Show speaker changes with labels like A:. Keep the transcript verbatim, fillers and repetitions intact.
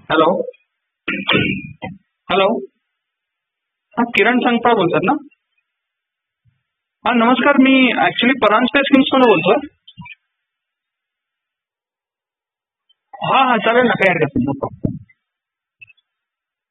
A: Hello. Hello. हा किरण संगपाळ बोलतात ना? हा नमस्कार, मी ऍक्च्युली परांजपे स्कीम्स कडून बोलतोय. हा हा चालेल ना, काही हरकत नाही.